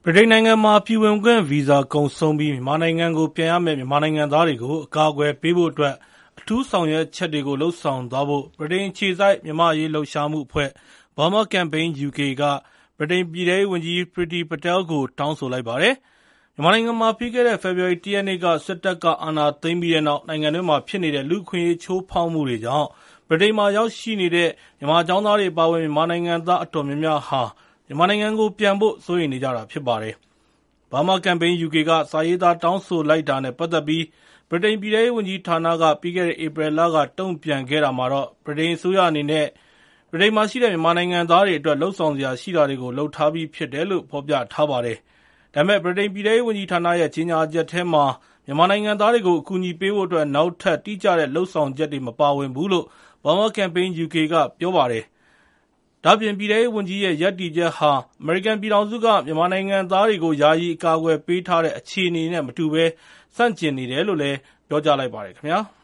ဗြိတိန်နိုင်ငံမှာပြည်ဝင်ခွင့်ဗီဇာကုန်ဆုံးပြီးမြန်မာနိုင်ငံကိုပြန်ရမယ့်မြန်မာနိုင်ငံသားတွေကိုအကာအကွယ်ပေးဖို့အတွက်အထူးဆောင်ရွက်ချက်တွေကိုလုပ်ဆောင်သွားဖို့ဗြိတိန်အခြေစိုက်မြန်မာအရေးလှုပ်ရှားမှုအဖွဲ့ Burma Campaign UK ကဗြိတိန်ပြည်ထဲရေးဝန်ကြီး Priti Patel ကိုတောင်းဆိုလိုက်ပါတယ်။ မြန်မာနိုင်ငံမှာပြီးခဲ့တဲ့ ဖေဖော်ဝါရီ ၁ ရက်နေ့ကစစ်တပ်ကအာဏာသိမ်းပြီးတဲ့နောက်နိုင်ငံတွင်းမှာဖြစ်နေတဲ့လူ့အခွင့်အရေးချိုးဖောက်မှုတွေကြောင့်ဗြိတိန်မှာရောက်ရှိနေတဲ့မြန်မာကျောင်းသားတွေအပါအဝင်မြန်မာနိုင်ငံသားအတော်များများဟာမြန်မာနိုင်ငံကိုပြန်ဖို့စိုးရိမ်နေကြတာဖြစ်ပါတယ်။ Burma Campaign UK ကစာရေးသားတောင်းဆိုလိုက်တာနဲ့ပတ်သက်ပြီးဗြိတိန်ပြည်ထဲရေးဝန်ကြီးဌာနကပြီးခဲ့တဲ့ဧပြီလကတုံ့ပြန်ခဲ့တာမှာတော့ဗြိတိန်အစိုးရအနေနဲ့ဗြိတိန်မှာရှိတဲ့မြန်မာနိုင်ငံသားတွေအတွက်လုပ်ဆောင်စရာရှိတာတွေကိုလုပ်ထားပြီးဖြစ်တယ်လို့ဖော်ပြထားပါတယ်။ ဒါပေမဲ့ဗြိတိန်ပြည်ထဲရေးဝန်ကြီးဌာနရဲ့ကြေညာချက်ထဲမှာမြန်မာနိုင်ငံသားတွေကိုအကူအညီပေးဖို့အတွက်နောက်ထပ်တိကျတဲ့လုပ်ဆောင်ချက်တွေမပါဝင်ဘူးလို့ Burma Campaign UK ကပြောပါတယ်။ ဒါ့အပြင်ပြည်ထဲရေးဝန်ကြီးရဲ့ရပ်တည်ချက်ဟာအမေရိကန်ပြည်ထောင်စုကမြန်မာနိုင်ငံသားတွေကိုယာယီအကာအကွယ်ပေးထားတဲ့အခြေအနေနဲ့မတူဘဲဆန့်ကျင်နေတယ်လို့လည်းပြောကြားလိုက်ပါတယ်ခင်ဗျာ။